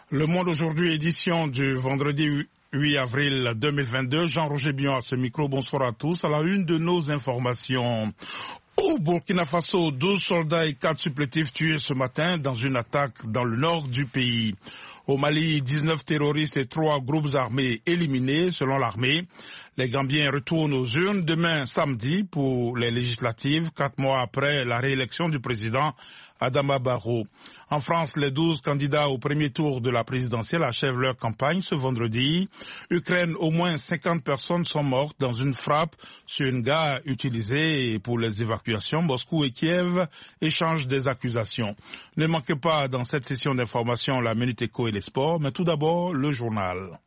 Le Monde aujourd'hui, édition du vendredi 8 avril 2022. Jean-Roger Bion à ce micro. Bonsoir à tous. À la une de nos informations. Au Burkina Faso, 12 soldats et 4 supplétifs tués ce matin dans une attaque dans le nord du pays. Au Mali, 19 terroristes et 3 groupes armés éliminés selon l'armée. Les Gambiens retournent aux urnes demain samedi pour les législatives, 4 mois après la réélection du président Adama Barrow. En France, les 12 candidats au premier tour de la présidentielle achèvent leur campagne ce vendredi. Ukraine, au moins 50 personnes sont mortes dans une frappe sur une gare utilisée pour les évacuations. Moscou et Kiev échangent des accusations. Ne manquez pas dans cette session d'information la Minute Éco et les sports, mais tout d'abord le journal.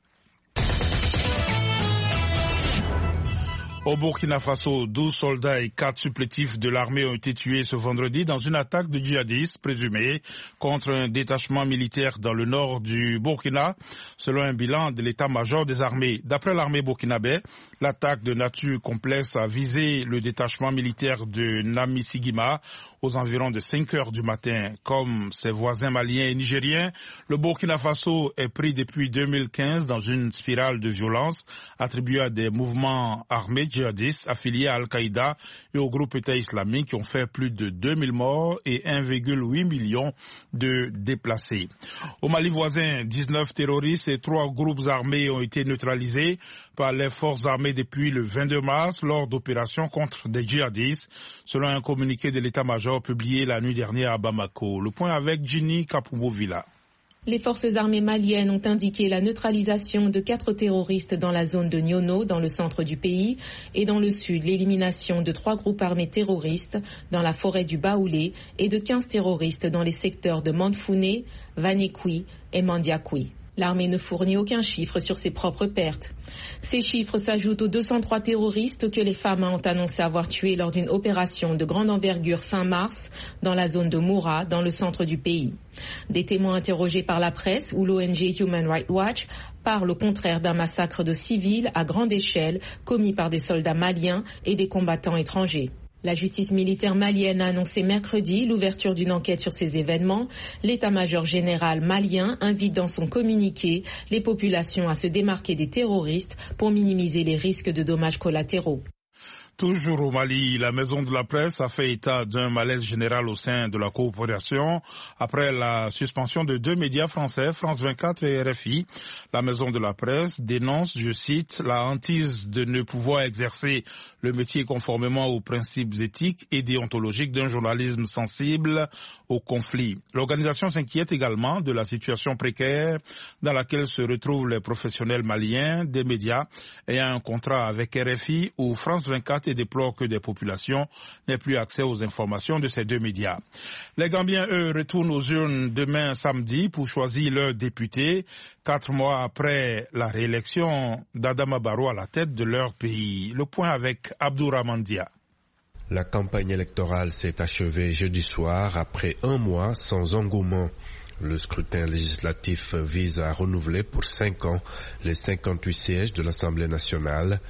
Au Burkina Faso, 12 soldats et 4 supplétifs de l'armée ont été tués ce vendredi dans une attaque de djihadistes présumés contre un détachement militaire dans le nord du Burkina, selon un bilan de l'état-major des armées. D'après l'armée burkinabé, l'attaque de nature complexe a visé le détachement militaire de Namisigima aux environs de 5 heures du matin. Comme ses voisins maliens et nigériens, le Burkina Faso est pris depuis 2015 dans une spirale de violence attribuée à des mouvements armés djihadistes affiliés à Al-Qaïda et au groupe État islamique qui ont fait plus de 2000 morts et 1,8 million de déplacés. Au Mali voisin, 19 terroristes et 3 groupes armés ont été neutralisés par les forces armées depuis le 22 mars lors d'opérations contre des djihadistes, selon un communiqué de l'état-major publié la nuit dernière à Bamako. Le point avec Ginny Kapoubo-Villa. Les forces armées maliennes ont indiqué la neutralisation de 4 terroristes dans la zone de Niono, dans le centre du pays, et dans le sud, l'élimination de 3 groupes armés terroristes dans la forêt du Baoulé et de 15 terroristes dans les secteurs de Manfouné, Vanékoui et Mandiakoui. L'armée ne fournit aucun chiffre sur ses propres pertes. Ces chiffres s'ajoutent aux 203 terroristes que les FAMA ont annoncé avoir tués lors d'une opération de grande envergure fin mars dans la zone de Moura, dans le centre du pays. Des témoins interrogés par la presse ou l'ONG Human Rights Watch parlent au contraire d'un massacre de civils à grande échelle commis par des soldats maliens et des combattants étrangers. La justice militaire malienne a annoncé mercredi l'ouverture d'une enquête sur ces événements. L'état-major général malien invite dans son communiqué les populations à se démarquer des terroristes pour minimiser les risques de dommages collatéraux. Toujours au Mali, la Maison de la Presse a fait état d'un malaise général au sein de la coopération après la suspension de 2 médias français, France 24 et RFI. La Maison de la Presse dénonce, je cite, la hantise de ne pouvoir exercer le métier conformément aux principes éthiques et déontologiques d'un journalisme sensible au conflit. L'organisation s'inquiète également de la situation précaire dans laquelle se retrouvent les professionnels maliens des médias ayant un contrat avec RFI ou France 24 et déplore que des populations n'aient plus accès aux informations de ces 2 médias. Les Gambiens, eux, retournent aux urnes demain samedi pour choisir leurs députés, 4 mois après la réélection d'Adama Barrow à la tête de leur pays. Le point avec Abdourahmane Dia. La campagne électorale s'est achevée jeudi soir après 1 mois sans engouement. Le scrutin législatif vise à renouveler pour 5 ans les 58 sièges de l'Assemblée nationale.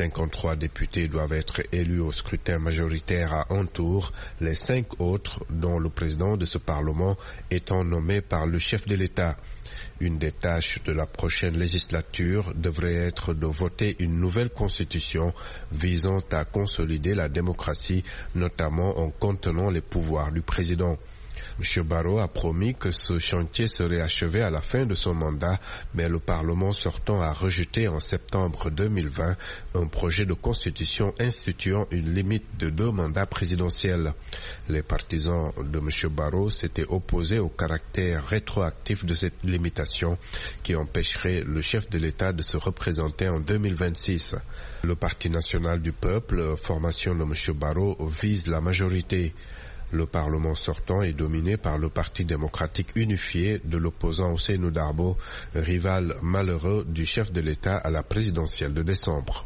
53 députés doivent être élus au scrutin majoritaire à un tour, les 5 autres, dont le président de ce Parlement, étant nommé par le chef de l'État. Une des tâches de la prochaine législature devrait être de voter une nouvelle constitution visant à consolider la démocratie, notamment en contenant les pouvoirs du président. M. Barrow a promis que ce chantier serait achevé à la fin de son mandat, mais le Parlement sortant a rejeté en septembre 2020 un projet de constitution instituant une limite de 2 mandats présidentiels. Les partisans de M. Barrow s'étaient opposés au caractère rétroactif de cette limitation qui empêcherait le chef de l'État de se représenter en 2026. Le Parti national du peuple, formation de M. Barrow, vise la majorité. Le Parlement sortant est dominé par le Parti démocratique unifié de l'opposant Ousseynou Darbo, rival malheureux du chef de l'État à la présidentielle de décembre.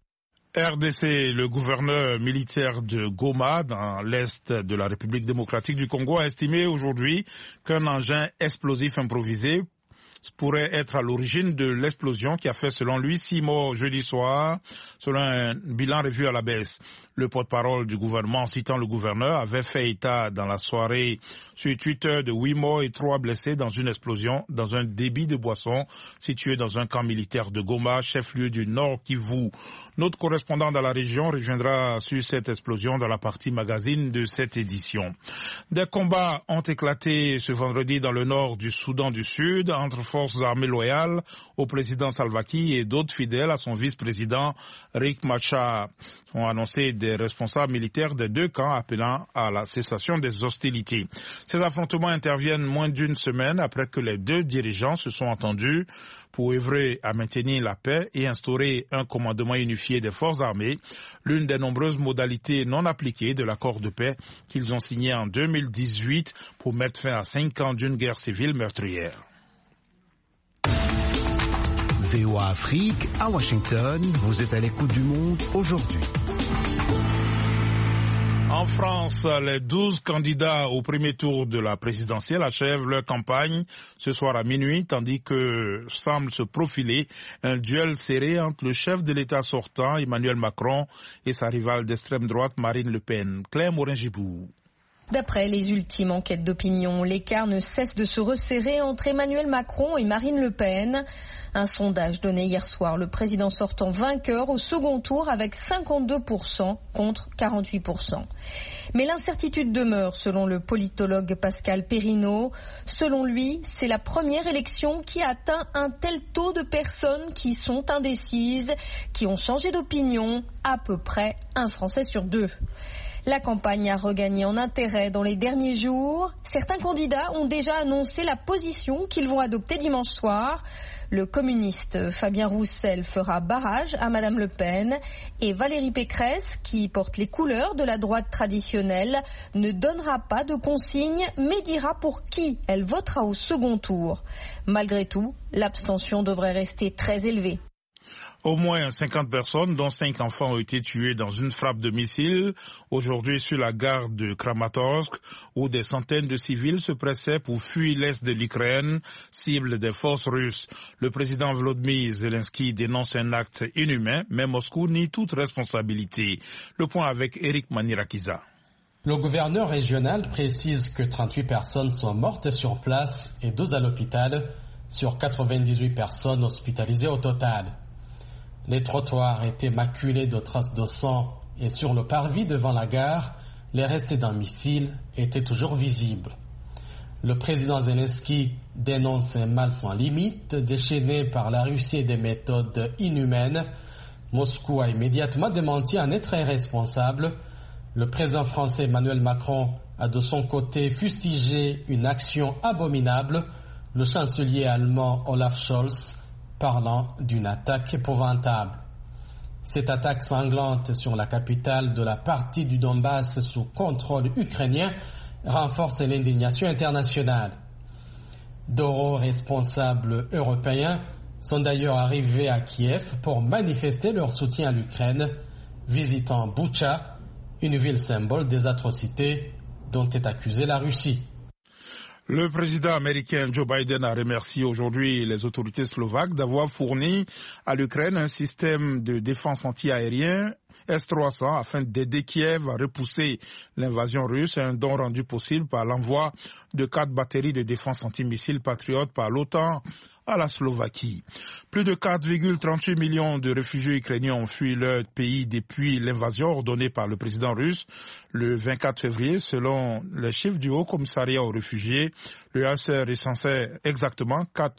RDC, le gouverneur militaire de Goma, dans l'est de la République démocratique du Congo, a estimé aujourd'hui qu'un engin explosif improvisé pourrait être à l'origine de l'explosion qui a fait selon lui 6 morts jeudi soir, selon un bilan revu à la baisse. Le porte-parole du gouvernement, citant le gouverneur, avait fait état dans la soirée sur Twitter de 8 morts et 3 blessés dans une explosion dans un débit de boissons situé dans un camp militaire de Goma, chef-lieu du Nord Kivu. Notre correspondant dans la région reviendra sur cette explosion dans la partie magazine de cette édition. Des combats ont éclaté ce vendredi dans le nord du Soudan du Sud entre forces armées loyales au président Salva Kiir et d'autres fidèles à son vice-président Riek Machar, ont annoncé des responsables militaires des deux camps appelant à la cessation des hostilités. Ces affrontements interviennent moins d'une semaine après que les deux dirigeants se sont entendus pour œuvrer à maintenir la paix et instaurer un commandement unifié des forces armées, l'une des nombreuses modalités non appliquées de l'accord de paix qu'ils ont signé en 2018 pour mettre fin à 5 ans d'une guerre civile meurtrière. VOA Afrique, à Washington, vous êtes à l'écoute du monde aujourd'hui. En France, les 12 candidats au premier tour de la présidentielle achèvent leur campagne ce soir à minuit, tandis que semble se profiler un duel serré entre le chef de l'État sortant, Emmanuel Macron, et sa rivale d'extrême droite, Marine Le Pen. Claire Morin-Gibou. D'après les ultimes enquêtes d'opinion, l'écart ne cesse de se resserrer entre Emmanuel Macron et Marine Le Pen. Un sondage donné hier soir le président sortant vainqueur au second tour avec 52% contre 48%. Mais l'incertitude demeure selon le politologue Pascal Perrineau. Selon lui, c'est la première élection qui a atteint un tel taux de personnes qui sont indécises, qui ont changé d'opinion, à peu près un Français sur 2. La campagne a regagné en intérêt dans les derniers jours. Certains candidats ont déjà annoncé la position qu'ils vont adopter dimanche soir. Le communiste Fabien Roussel fera barrage à Madame Le Pen et Valérie Pécresse, qui porte les couleurs de la droite traditionnelle, ne donnera pas de consigne mais dira pour qui elle votera au second tour. Malgré tout, l'abstention devrait rester très élevée. Au moins 50 personnes, dont 5 enfants, ont été tués dans une frappe de missile aujourd'hui sur la gare de Kramatorsk, où des centaines de civils se pressaient pour fuir l'est de l'Ukraine, cible des forces russes. Le président Volodymyr Zelensky dénonce un acte inhumain, mais Moscou nie toute responsabilité. Le point avec Eric Manirakiza. Le gouverneur régional précise que 38 personnes sont mortes sur place et 12 à l'hôpital, sur 98 personnes hospitalisées au total. Les trottoirs étaient maculés de traces de sang et sur le parvis devant la gare, les restes d'un missile étaient toujours visibles. Le président Zelensky dénonce un mal sans limite déchaîné par la Russie et des méthodes inhumaines. Moscou a immédiatement démenti en être responsable. Le président français Emmanuel Macron a de son côté fustigé une action abominable. Le chancelier allemand Olaf Scholz parlant d'une attaque épouvantable. Cette attaque sanglante sur la capitale de la partie du Donbass sous contrôle ukrainien renforce l'indignation internationale. D'hauts responsables européens sont d'ailleurs arrivés à Kiev pour manifester leur soutien à l'Ukraine, visitant Boutcha, une ville symbole des atrocités dont est accusée la Russie. Le président américain Joe Biden a remercié aujourd'hui les autorités slovaques d'avoir fourni à l'Ukraine un système de défense anti-aérien S-300 afin d'aider Kiev à repousser l'invasion russe, un don rendu possible par l'envoi de 4 batteries de défense anti-missiles Patriot par l'OTAN à la Slovaquie. Plus de 4,38 millions de réfugiés ukrainiens ont fui leur pays depuis l'invasion ordonnée par le président russe le 24 février. Selon les chiffres du Haut Commissariat aux réfugiés, le HCR recensait exactement 4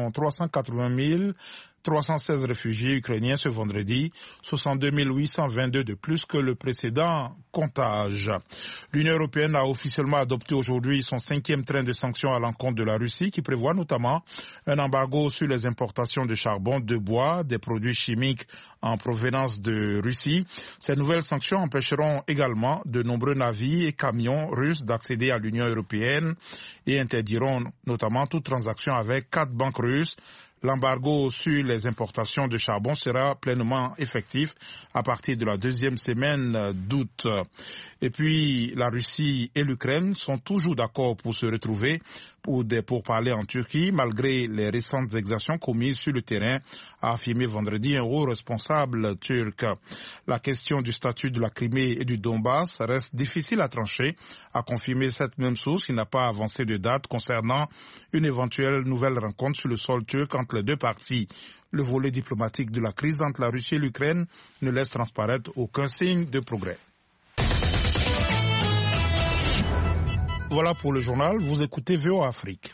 380 316 réfugiés ukrainiens ce vendredi, 62 822 de plus que le précédent comptage. L'Union européenne a officiellement adopté aujourd'hui son 5e train de sanctions à l'encontre de la Russie qui prévoit notamment un embargo sur les importations de charbon, de bois, des produits chimiques en provenance de Russie. Ces nouvelles sanctions empêcheront également de nombreux navires et camions russes d'accéder à l'Union européenne et interdiront notamment toute transaction avec 4 banques russes. L'embargo sur les importations de charbon sera pleinement effectif à partir de la 2e semaine d'août. Et puis, la Russie et l'Ukraine sont toujours d'accord pour se retrouver ou des pourparlers en Turquie, malgré les récentes exactions commises sur le terrain, a affirmé vendredi un haut responsable turc. La question du statut de la Crimée et du Donbass reste difficile à trancher, a confirmé cette même source qui n'a pas avancé de date concernant une éventuelle nouvelle rencontre sur le sol turc entre les deux parties. Le volet diplomatique de la crise entre la Russie et l'Ukraine ne laisse transparaître aucun signe de progrès. Voilà pour le journal, vous écoutez VOA Afrique.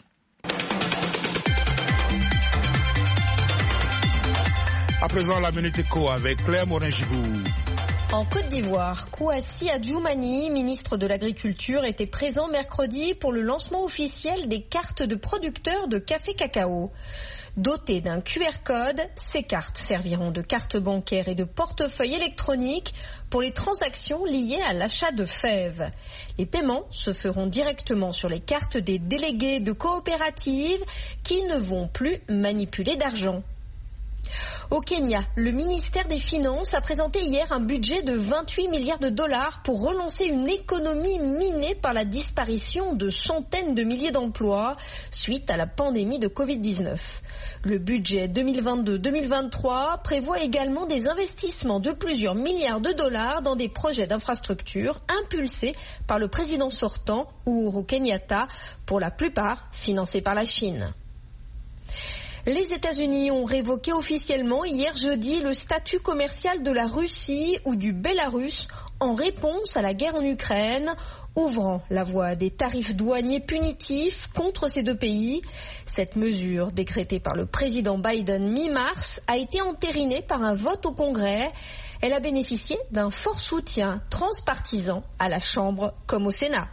À présent, la Minute Éco avec Claire Morin-Gibou. En Côte d'Ivoire, Kouassi Adjoumani, ministre de l'Agriculture, était présent mercredi pour le lancement officiel des cartes de producteurs de café cacao. Dotées d'un QR code, ces cartes serviront de carte bancaire et de portefeuille électronique pour les transactions liées à l'achat de fèves. Les paiements se feront directement sur les cartes des délégués de coopératives qui ne vont plus manipuler d'argent. Au Kenya, le ministère des Finances a présenté hier un budget de 28 milliards de dollars pour relancer une économie minée par la disparition de centaines de milliers d'emplois suite à la pandémie de Covid-19. Le budget 2022-2023 prévoit également des investissements de plusieurs milliards de dollars dans des projets d'infrastructures impulsés par le président sortant, Uhuru Kenyatta, pour la plupart financés par la Chine. Les États-Unis ont révoqué officiellement hier jeudi le statut commercial de la Russie ou du Bélarus en réponse à la guerre en Ukraine, ouvrant la voie à des tarifs douaniers punitifs contre ces deux pays. Cette mesure, décrétée par le président Biden mi-mars, a été entérinée par un vote au Congrès. Elle a bénéficié d'un fort soutien transpartisan à la Chambre comme au Sénat.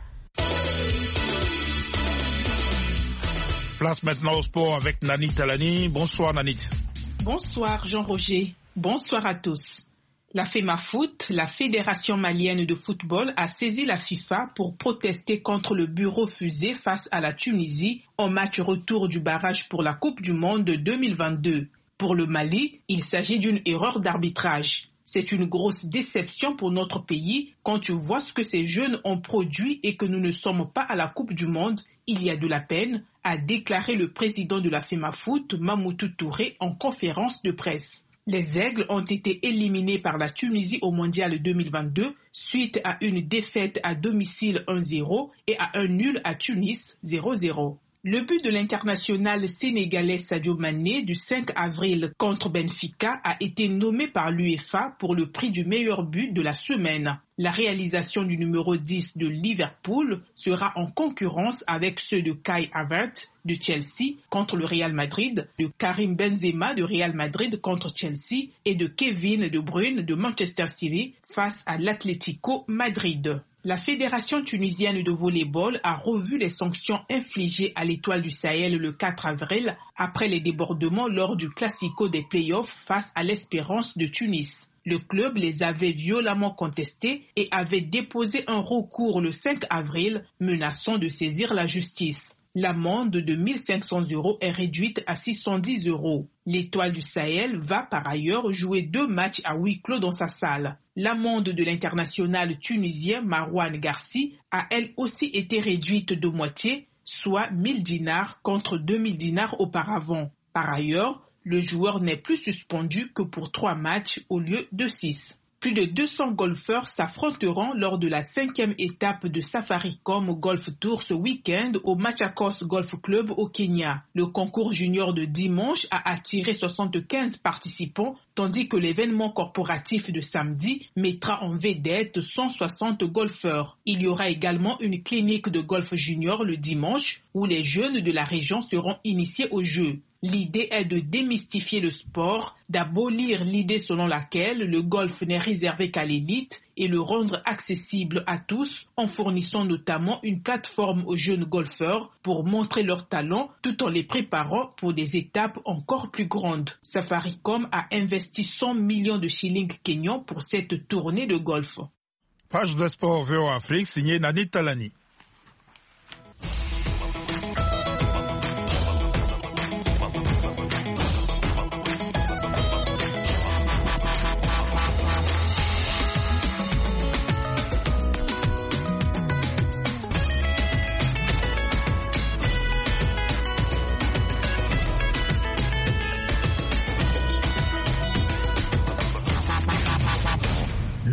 Place maintenant au sport avec Nanit Talani. Bonsoir Nanit. Bonsoir Jean-Roger. Bonsoir à tous. La FEMAFOOT, la Fédération malienne de football, a saisi la FIFA pour protester contre le but refusé face à la Tunisie en match retour du barrage pour la Coupe du Monde 2022. Pour le Mali, il s'agit d'une erreur d'arbitrage. C'est une grosse déception pour notre pays quand tu vois ce que ces jeunes ont produit et que nous ne sommes pas à la Coupe du Monde. Il y a de la peine, a déclaré le président de la FEMAFOOT, Mamoutou Touré, en conférence de presse. Les Aigles ont été éliminés par la Tunisie au Mondial 2022 suite à une défaite à domicile 1-0 et à un nul à Tunis 0-0. Le but de l'international sénégalais Sadio Mané du 5 avril contre Benfica a été nommé par l'UEFA pour le prix du meilleur but de la semaine. La réalisation du numéro 10 de Liverpool sera en concurrence avec ceux de Kai Havertz de Chelsea contre le Real Madrid, de Karim Benzema de Real Madrid contre Chelsea et de Kevin De Bruyne de Manchester City face à l'Atlético Madrid. La Fédération tunisienne de volley-ball a revu les sanctions infligées à l'Étoile du Sahel le 4 avril après les débordements lors du Classico des playoffs face à l'Espérance de Tunis. Le club les avait violemment contestés et avait déposé un recours le 5 avril menaçant de saisir la justice. L'amende de 1 500 € est réduite à 610 €. L'Étoile du Sahel va par ailleurs jouer 2 matchs à huis clos dans sa salle. L'amende de l'international tunisien Marouane Garci a elle aussi été réduite de moitié, soit 1000 dinars contre 2000 dinars auparavant. Par ailleurs, le joueur n'est plus suspendu que pour 3 matchs au lieu de 6. Plus de 200 golfeurs s'affronteront lors de la 5e étape de Safaricom Golf Tour ce week-end au Machakos Golf Club au Kenya. Le concours junior de dimanche a attiré 75 participants, tandis que l'événement corporatif de samedi mettra en vedette 160 golfeurs. Il y aura également une clinique de golf junior le dimanche où les jeunes de la région seront initiés au jeu. L'idée est de démystifier le sport, d'abolir l'idée selon laquelle le golf n'est réservé qu'à l'élite et le rendre accessible à tous en fournissant notamment une plateforme aux jeunes golfeurs pour montrer leurs talents tout en les préparant pour des étapes encore plus grandes. Safaricom a investi 100 millions de shillings kenyans pour cette tournée de golf. Page de sport VOA Afrique signée Nanit Talani.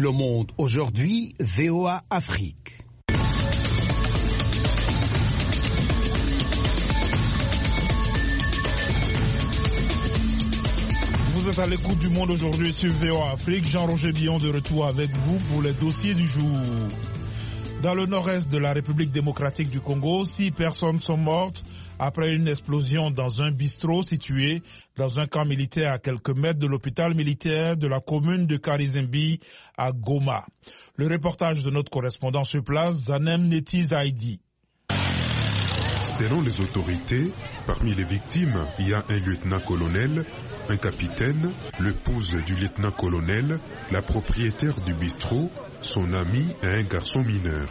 Le Monde aujourd'hui, VOA Afrique. Vous êtes à l'écoute du Monde aujourd'hui sur VOA Afrique. Jean-Roger Billon de retour avec vous pour les dossiers du jour. Dans le nord-est de la République démocratique du Congo, 6 personnes sont mortes après une explosion dans un bistrot situé dans un camp militaire à quelques mètres de l'hôpital militaire de la commune de Karizembi à Goma. Le reportage de notre correspondant sur place, Zanem Neti Zaidi. Selon les autorités, parmi les victimes, il y a un lieutenant-colonel, un capitaine, l'épouse du lieutenant-colonel, la propriétaire du bistrot, son ami et un garçon mineur.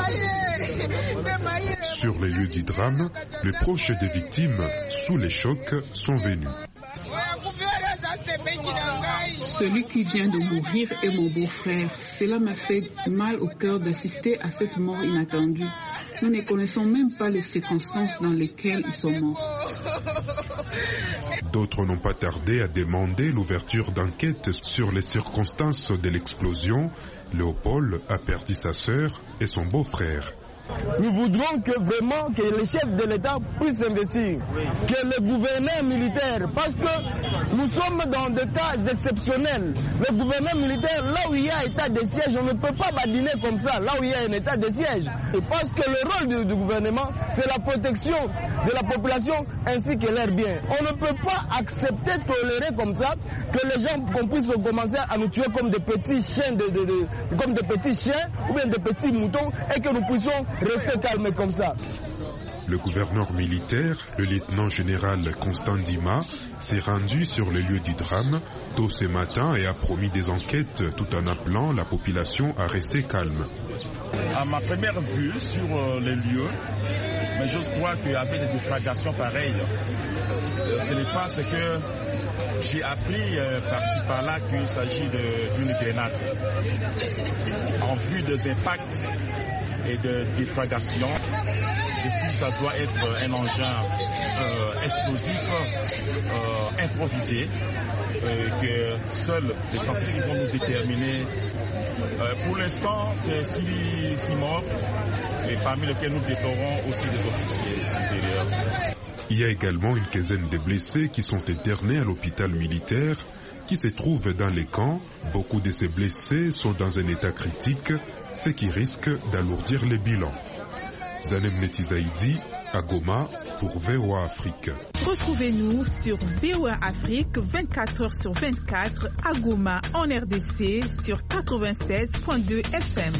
Sur les lieux du drame, les proches des victimes, sous les chocs, sont venus. Celui qui vient de mourir est mon beau-frère. Cela m'a fait mal au cœur d'assister à cette mort inattendue. Nous ne connaissons même pas les circonstances dans lesquelles ils sont morts. D'autres n'ont pas tardé à demander l'ouverture d'enquêtes sur les circonstances de l'explosion. Léopold a perdu sa sœur et son beau-frère. Nous voudrons que vraiment que les chefs de l'État puissent investir, que le gouverneur militaire, parce que nous sommes dans des cas exceptionnels. Le gouverneur militaire, là où il y a état de siège, on ne peut pas badiner comme ça, là où il y a un état de siège. Et parce que le rôle du gouvernement, c'est la protection de la population ainsi que leurs biens. On ne peut pas accepter, tolérer comme ça, que les gens qu'on puisse commencer à nous tuer comme des petits chiens, comme des petits chiens ou bien des petits moutons, et que nous puissions rester calmes comme ça. Le gouverneur militaire, le lieutenant-général Constant Dima, s'est rendu sur les lieux du drame tôt ce matin et a promis des enquêtes tout en appelant la population à rester calme. À ma première vue sur les lieux, mais je crois qu'il y avait des déflagrations pareilles. Ce n'est pas ce que j'ai appris par-ci par-là qu'il s'agit d'une grenade. En vue des impacts et de déflagration, j'estime que ça doit être un engin explosif improvisé que seuls les scientifiques vont nous déterminer. Pour l'instant, c'est 6 morts, et parmi lesquels nous déplorons aussi des officiers supérieurs. Il y a également une quinzaine de blessés qui sont internés à l'hôpital militaire qui se trouve dans les camps. Beaucoup de ces blessés sont dans un état critique, ce qui risque d'alourdir les bilans. Zanem Neti Zaidi, à Goma, pour VOA Afrique. Retrouvez-nous sur VOA Afrique 24h/24 à Goma en RDC sur 96.2 FM.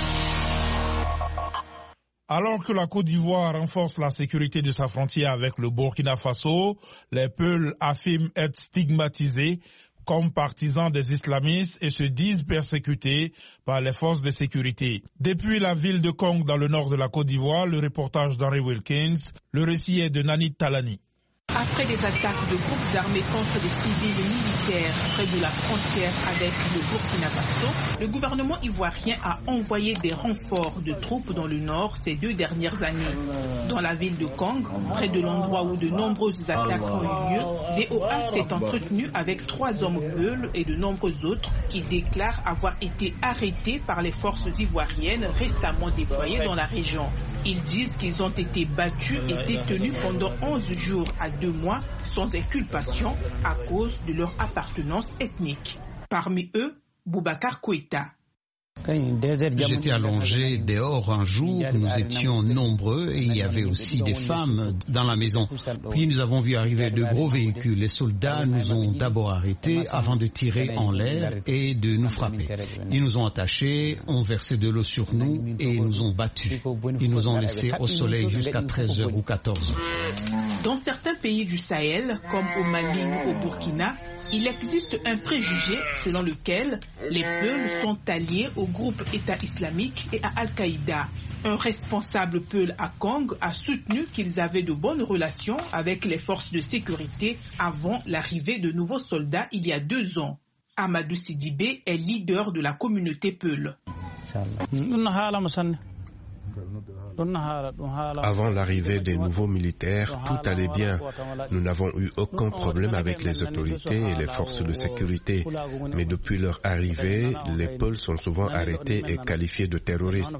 Alors que la Côte d'Ivoire renforce la sécurité de sa frontière avec le Burkina Faso, les Peuls affirment être stigmatisés comme partisans des islamistes et se disent persécutés par les forces de sécurité. Depuis la ville de Kong dans le nord de la Côte d'Ivoire, le reportage d'Henry Wilkins, le récit est de Nani Talani. Après des attaques de groupes armés contre des civils militaires près de la frontière avec le Burkina Faso, le gouvernement ivoirien a envoyé des renforts de troupes dans le nord ces 2 dernières années. Dans la ville de Kong, près de l'endroit où de nombreuses attaques ont eu lieu, VOA s'est entretenu avec 3 hommes peuls et de nombreux autres qui déclarent avoir été arrêtés par les forces ivoiriennes récemment déployées dans la région. Ils disent qu'ils ont été battus et détenus pendant 11 jours à 2 mois sans inculpation à cause de leur appartenance ethnique. Parmi eux, Boubacar Koïta. J'étais allongé dehors un jour, nous étions nombreux et il y avait aussi des femmes dans la maison. Puis nous avons vu arriver de gros véhicules. Les soldats nous ont d'abord arrêtés avant de tirer en l'air et de nous frapper. Ils nous ont attachés, ont versé de l'eau sur nous et nous ont battus. Ils nous ont laissés au soleil jusqu'à 13h ou 14h. Dans certains pays du Sahel, comme au Mali ou au Burkina, il existe un préjugé selon lequel les Peuls sont alliés au groupe État islamique et à Al-Qaïda. Un responsable Peul à Kong a soutenu qu'ils avaient de bonnes relations avec les forces de sécurité avant l'arrivée de nouveaux soldats il y a 2 ans. Amadou Sidibé est leader de la communauté Peul. Avant l'arrivée des nouveaux militaires, tout allait bien. Nous n'avons eu aucun problème avec les autorités et les forces de sécurité. Mais depuis leur arrivée, les Peuls sont souvent arrêtés et qualifiés de terroristes.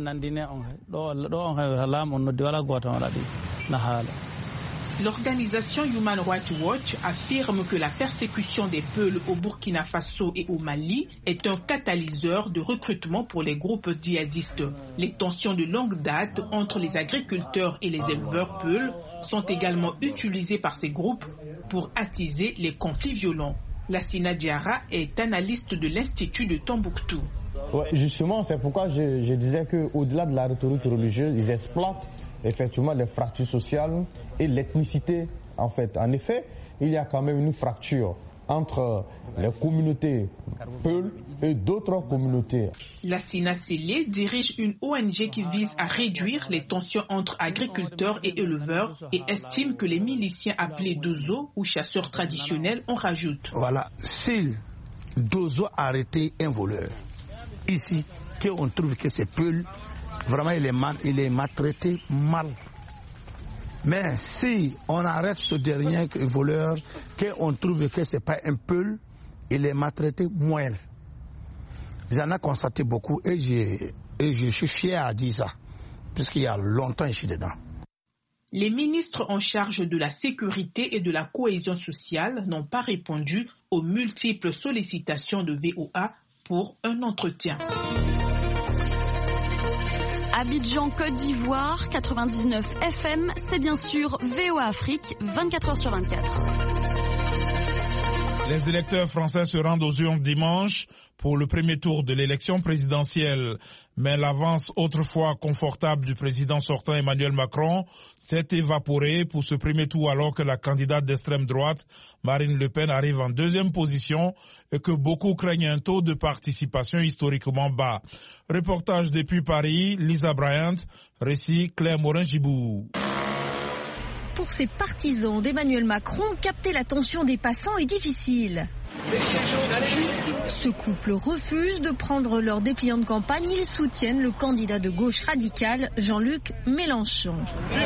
L'organisation Human Rights Watch affirme que la persécution des Peuls au Burkina Faso et au Mali est un catalyseur de recrutement pour les groupes djihadistes. Les tensions de longue date entre les agriculteurs et les éleveurs Peuls sont également utilisées par ces groupes pour attiser les conflits violents. Lassina Diarra est analyste de l'Institut de Tombouctou. Ouais, justement, c'est pourquoi je disais qu'au-delà de la rhétorique religieuse, ils exploitent effectivement les fractures sociales et l'ethnicité. En effet, il y a quand même une fracture entre les communautés Peuls et d'autres communautés. Lassina Sélé dirige une ONG qui vise à réduire les tensions entre agriculteurs et éleveurs et estime que les miliciens appelés Dozo ou chasseurs traditionnels en rajoutent. Voilà, si Dozo a arrêté un voleur, ici, qu'on trouve que c'est Peul, vraiment il est maltraité mal. Mais si on arrête ce dernier voleur, qu'on trouve que ce n'est pas un Peul, il est maltraité moins. J'en ai constaté beaucoup et je suis fier à dire ça, puisqu'il y a longtemps je suis dedans. Les ministres en charge de la sécurité et de la cohésion sociale n'ont pas répondu aux multiples sollicitations de VOA pour un entretien. Abidjan, Côte d'Ivoire, 99 FM, c'est bien sûr VOA Afrique, 24h/24. Les électeurs français se rendent aux urnes dimanche pour le premier tour de l'élection présidentielle. Mais l'avance autrefois confortable du président sortant Emmanuel Macron s'est évaporée pour ce premier tour alors que la candidate d'extrême droite, Marine Le Pen, arrive en deuxième position et que beaucoup craignent un taux de participation historiquement bas. Reportage depuis Paris, Lisa Bryant, récit Claire Morin-Gibou. Pour ces partisans d'Emmanuel Macron, capter l'attention des passants est difficile. Ce couple refuse de prendre leur dépliant de campagne. Ils soutiennent le candidat de gauche radicale, Jean-Luc Mélenchon.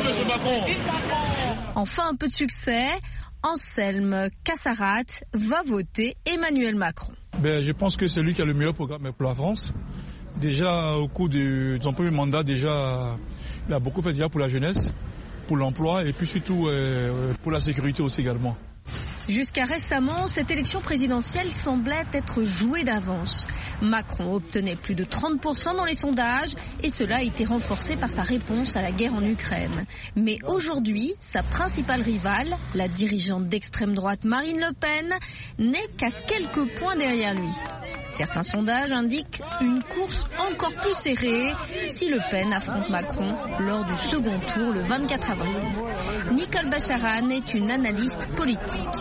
Enfin, un peu de succès. Anselme Cassarat va voter Emmanuel Macron. Je pense que c'est lui qui a le meilleur programme pour la France. Déjà, au cours de son premier mandat, il a beaucoup fait déjà pour la jeunesse, pour l'emploi et puis surtout pour la sécurité aussi également. Jusqu'à récemment, cette élection présidentielle semblait être jouée d'avance. Macron obtenait plus de 30% dans les sondages et cela a été renforcé par sa réponse à la guerre en Ukraine. Mais aujourd'hui, sa principale rivale, la dirigeante d'extrême droite Marine Le Pen, n'est qu'à quelques points derrière lui. Certains sondages indiquent une course encore plus serrée si Le Pen affronte Macron lors du second tour le 24 avril. Nicole Bacharan est une analyste politique.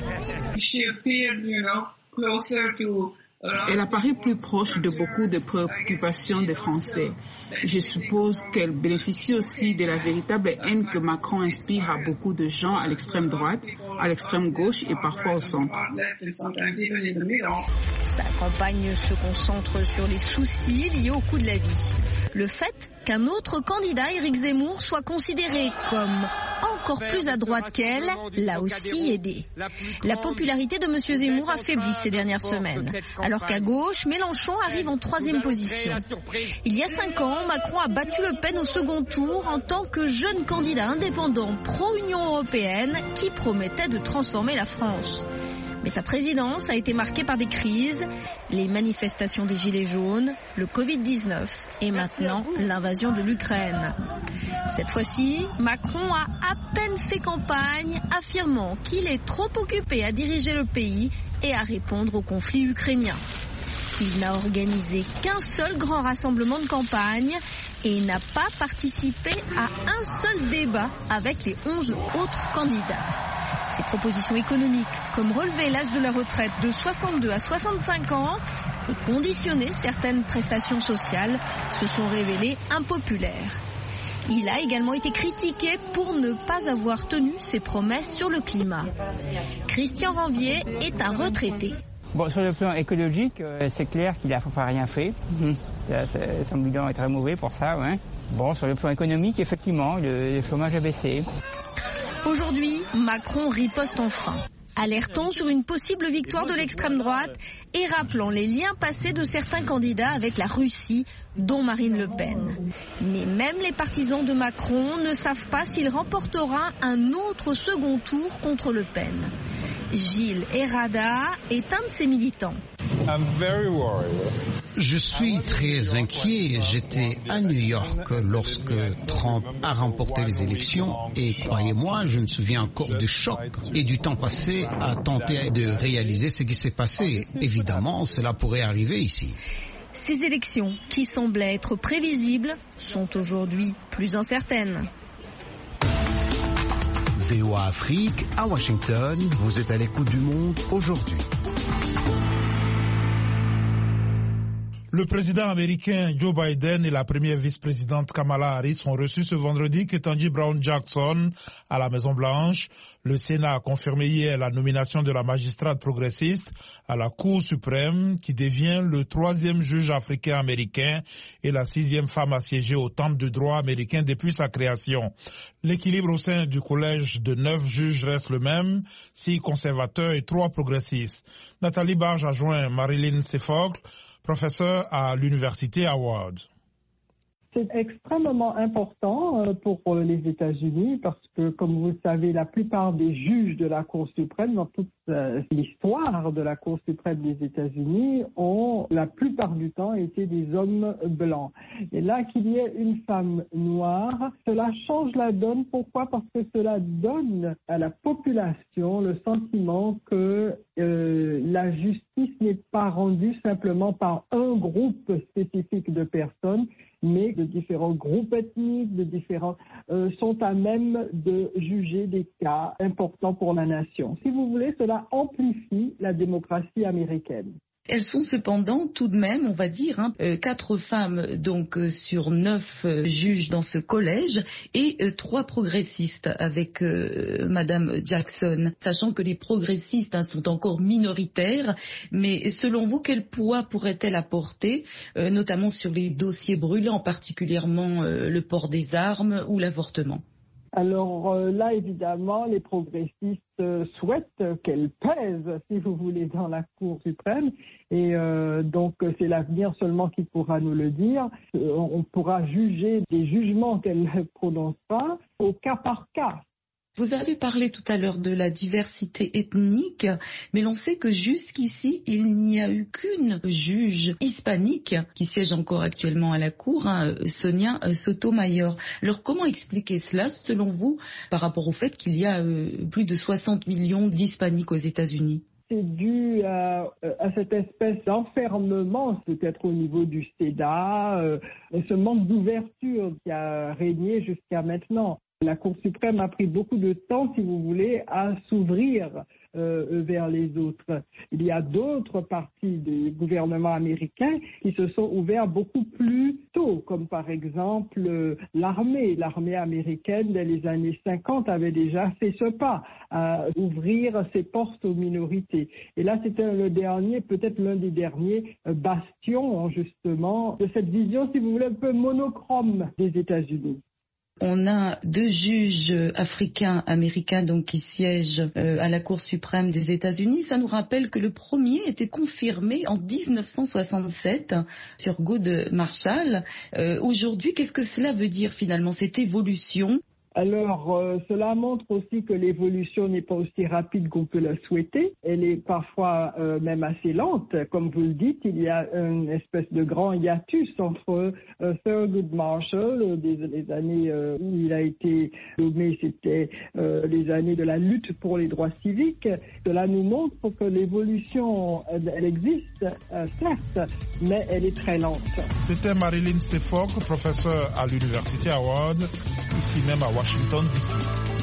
Elle apparaît plus proche de beaucoup de préoccupations des Français. Je suppose qu'elle bénéficie aussi de la véritable haine que Macron inspire à beaucoup de gens à l'extrême droite, à l'extrême gauche et parfois au centre. Sa campagne se concentre sur les soucis liés au coût de la vie. Le fait qu'un autre candidat, Éric Zemmour, soit considéré comme encore plus à droite qu'elle, l'a aussi aidé. La popularité de M. Zemmour a faibli ces dernières semaines, alors qu'à gauche, Mélenchon arrive en troisième position. Il y a 5 ans, Macron a battu Le Pen au second tour en tant que jeune candidat indépendant pro-Union européenne qui promettait de transformer la France. Mais sa présidence a été marquée par des crises, les manifestations des Gilets jaunes, le Covid-19 et maintenant l'invasion de l'Ukraine. Cette fois-ci, Macron a à peine fait campagne, affirmant qu'il est trop occupé à diriger le pays et à répondre au conflit ukrainien. Il n'a organisé qu'un seul grand rassemblement de campagne et n'a pas participé à un seul débat avec les 11 autres candidats. Ses propositions économiques, comme relever l'âge de la retraite de 62 à 65 ans et conditionner certaines prestations sociales, se sont révélées impopulaires. Il a également été critiqué pour ne pas avoir tenu ses promesses sur le climat. Christian Ranvier est un retraité. Bon, sur le plan écologique, c'est clair qu'il n'a pas rien fait. Son bilan est très mauvais pour ça. Ouais. Bon, sur le plan économique, effectivement, le chômage a baissé. Aujourd'hui, Macron riposte enfin, alertant sur une possible victoire de l'extrême droite et rappelant les liens passés de certains candidats avec la Russie, dont Marine Le Pen. Mais même les partisans de Macron ne savent pas s'il remportera un autre second tour contre Le Pen. Gilles Herrada est un de ses militants. Je suis très inquiet. J'étais à New York lorsque Trump a remporté les élections et croyez-moi, je me souviens encore du choc et du temps passé à tenter de réaliser ce qui s'est passé. Évidemment, cela pourrait arriver ici. Ces élections, qui semblaient être prévisibles, sont aujourd'hui plus incertaines. VOA Afrique, à Washington, vous êtes à l'écoute du monde aujourd'hui. Le président américain Joe Biden et la première vice-présidente Kamala Harris ont reçu ce vendredi Ketanji Brown Jackson à la Maison-Blanche. Le Sénat a confirmé hier la nomination de la magistrate progressiste à la Cour suprême qui devient le 3e juge africain-américain et la 6e femme à siéger au Temple du droit américain depuis sa création. L'équilibre au sein du collège de 9 juges reste le même, 6 conservateurs et 3 progressistes. Nathalie Barge a joint Marilyn Sefogle, professeur à l'université Howard. C'est extrêmement important pour les États-Unis parce que, comme vous le savez, la plupart des juges de la Cour suprême, dans toute l'histoire de la Cour suprême des États-Unis, ont la plupart du temps été des hommes blancs. Et là, qu'il y ait une femme noire, cela change la donne. Pourquoi? Parce que cela donne à la population le sentiment que la justice n'est pas rendue simplement par un groupe spécifique de personnes, mais de différents groupes ethniques, sont à même de juger des cas importants pour la nation. Si vous voulez, cela amplifie la démocratie américaine. Elles sont cependant tout de même, on va dire, 4 femmes donc sur 9 juges dans ce collège et 3 progressistes avec Madame Jackson. Sachant que les progressistes sont encore minoritaires, mais selon vous, quel poids pourrait-elle apporter, notamment sur les dossiers brûlants, particulièrement le port des armes ou l'avortement? Alors là, évidemment, les progressistes souhaitent qu'elle pèse, si vous voulez, dans la Cour suprême. Et donc, c'est l'avenir seulement qui pourra nous le dire. On pourra juger des jugements qu'elle prononcera au cas par cas. Vous avez parlé tout à l'heure de la diversité ethnique, mais l'on sait que jusqu'ici, il n'y a eu qu'une juge hispanique qui siège encore actuellement à la Cour, Sonia Sotomayor. Alors comment expliquer cela, selon vous, par rapport au fait qu'il y a plus de 60 millions d'hispaniques aux États-Unis? C'est dû à cette espèce d'enfermement, peut-être au niveau du Sénat, ce manque d'ouverture qui a régné jusqu'à maintenant. La Cour suprême a pris beaucoup de temps, si vous voulez, à s'ouvrir vers les autres. Il y a d'autres parties du gouvernement américain qui se sont ouverts beaucoup plus tôt, comme par exemple l'armée. L'armée américaine, dès les années 50, avait déjà fait ce pas à ouvrir ses portes aux minorités. Et là, c'était le dernier, peut-être l'un des derniers bastions, justement, de cette vision, si vous voulez, un peu monochrome des États-Unis. On a 2 juges africains-américains donc qui siègent à la Cour suprême des États-Unis. Ça nous rappelle que le premier était confirmé en 1967 sur Good Marshall. Aujourd'hui, qu'est-ce que cela veut dire finalement, cette évolution? Alors, cela montre aussi que l'évolution n'est pas aussi rapide qu'on peut la souhaiter. Elle est parfois même assez lente. Comme vous le dites, il y a une espèce de grand hiatus entre Thurgood Marshall, les années où il a été nommé, c'était les années de la lutte pour les droits civiques. Cela nous montre que l'évolution, elle existe, certes, mais elle est très lente. C'était Marilyn Sefogle, professeure à l'université Howard, ici même à Washington, D.C.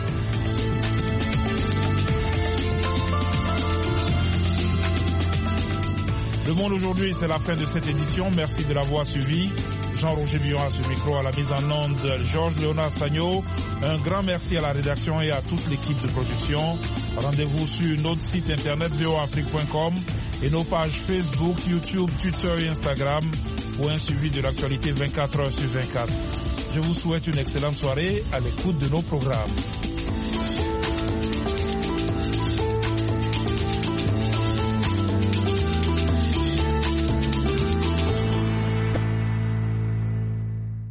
Le Monde aujourd'hui, c'est la fin de cette édition. Merci de l'avoir suivi. Jean-Roger Billon à ce micro, à la mise en onde, Georges-Léonard Sagno. Un grand merci à la rédaction et à toute l'équipe de production. Rendez-vous sur notre site internet voafrique.com et nos pages Facebook, YouTube, Twitter et Instagram pour un suivi de l'actualité 24 heures sur 24. Je vous souhaite une excellente soirée à l'écoute de nos programmes.